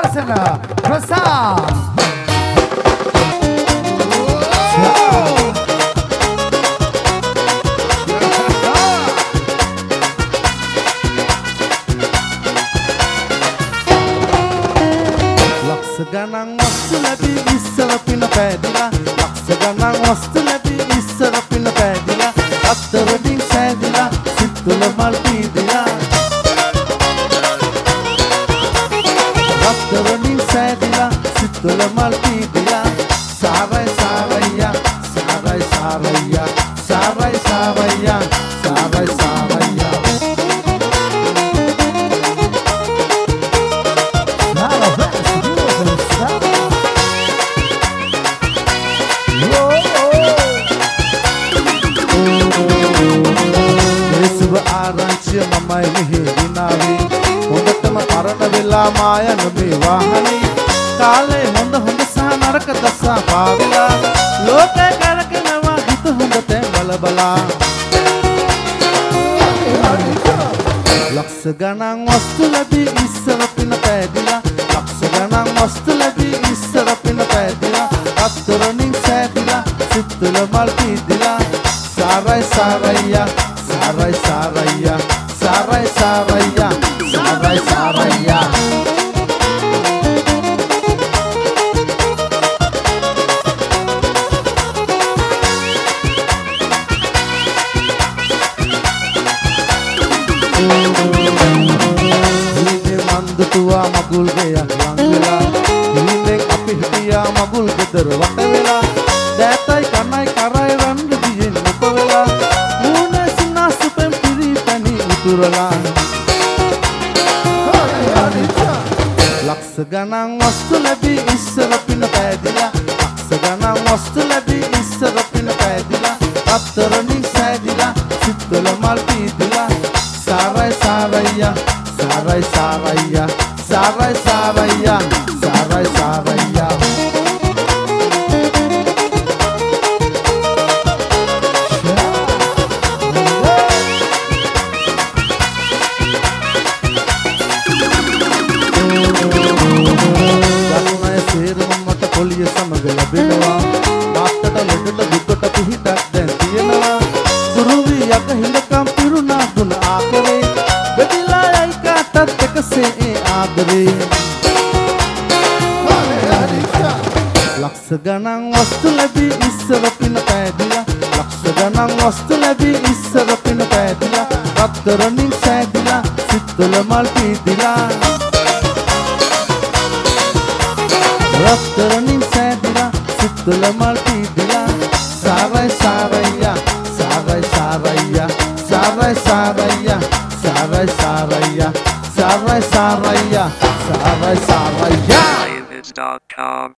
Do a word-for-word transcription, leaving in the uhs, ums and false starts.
Kumarsana Prasad. Ganang wastu labi isara pina pedila laksa ganang wastu labi isara pina pedila attarani sedila sittula malpidila attarani sedila sittula malpidila sarai saraiya sarai saraiya sarai saraiya sarai saraiya ආරංචිය මමයි මෙහි දිනාවි හොඳටම පරණ වෙලා මායන මේ වාහනේ කාලේ හොඳ හොඳ සහ නරක දසා පාවිලා ලෝකේ කරකිනවා හිත හොඳ තැන් බල බලා ලක්ෂ ගණන් වස්තු ලැබී ඉස්සර පින පෑදිලා ලක්ෂ ගණන් වස්තු ලැබී ඉස්සර පින පෑදිලා අත්තරණින් සෑදිලා සිත්තුල මල් පීදිලා සාරයි සාරයියා Sarai saraya, sarai saraya, sarai saraya. Hine mandu tuwa magul gaya langela, hine api hitiya magul gedar watavela, datai kanai karai ran diyen upavela. ලක්ෂ ගණන් වස්තු ලැබී ඉස්සර පින පෑදිලා ලක්ෂ ගණන් වස්තු ලැබී ඉස්සර පින පෑදිලා අත්තරණින් සෑදිලා සිත්වල මල් පීදිලා සාරයි සාරයියා සාරයි සාරයියා සාරයි සාරයියා සාරයි සාරයියා පොලිය සමග ලැබෙනවා මාත්තට ලෙඩට දුකට පිහිටක් දැන් තියෙනවා දුරුවි යක හිඳකම් පිරුණා ගුණ ආකරේ බෙදලා යයි කාටත් එකසේ ඒ ආදරේ ලක්ෂ ගණන් වස්තු ලැබී ඉස්සර පින පෑදිලා ලක්ෂ ගණන් වස්තු ලැබී ඉස්සර පින පෑදිලා අත්තරණින් සෑදිලා සිත්වල මල් පීදිලා රත්තරණින් සෑදිලා සිත්තුල මල් පීදිලා සාරයි සාරයියා සාරයි සාරයියා සාරයි සාරයියා සාරයි සාරයියා සාරයි සාරයියා සාරයි සාරයියා